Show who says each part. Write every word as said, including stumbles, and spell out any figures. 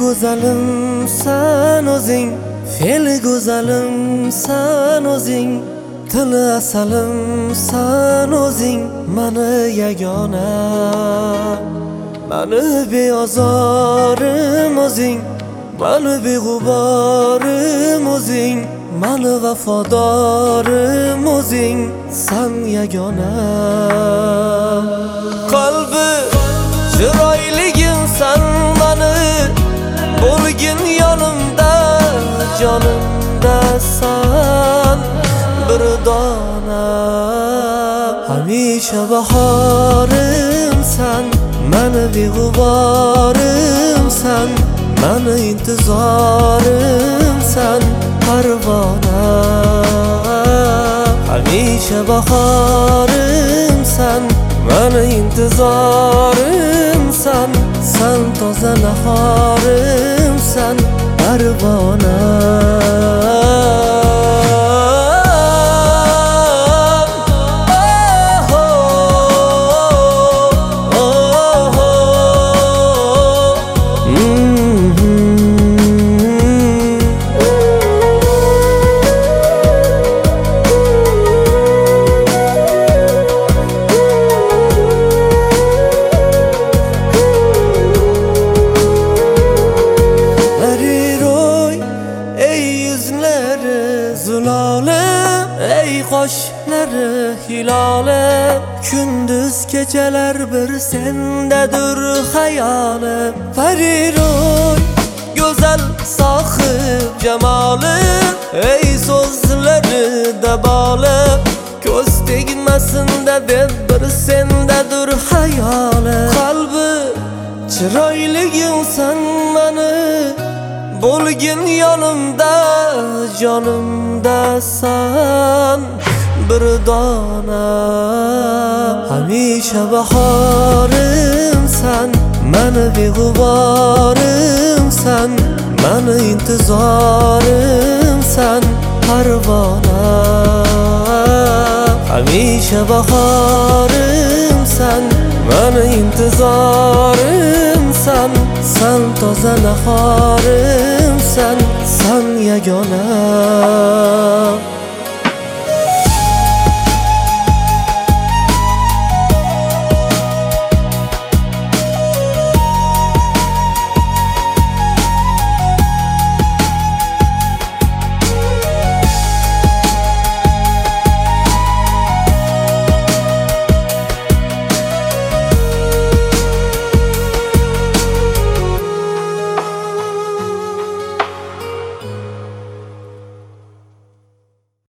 Speaker 1: go'zalimsan o'zing, fe'li go'zalimsan o'zing, tili asalimsan o'zing, mani yagona, mani beozorim o'zing, mani beg'uborim o'zing, mani vafodorim o'zing, san yagona. Qalbi chiroyligimsan mani, bo'lgin yonimda, jonimda san bir dona. Hamisha bahorimsan, mani beg'uborimsan, mani intizorimsan parvona. Hamisha bahorimsan, mani intizorimsan, san toza nahorimsan parvona. Ey qoshlari hiloli, kunduz kechalar bir sendadir xayoli. Fariroy go'zal sohib jamoli, ey so'zlarida boli, ko'z tegmasin-da deb bir sendadir xayoli. Qalbi chiroyligimsan mani, bo'lgin yonimda, jonimda san bir dona. Hamisha bahorimsan, mani beg'uborimsan, mani intizorimsan parvona. Hamisha bahorimsan, mani intizorimsan, san toza nahorimsan, san yagona.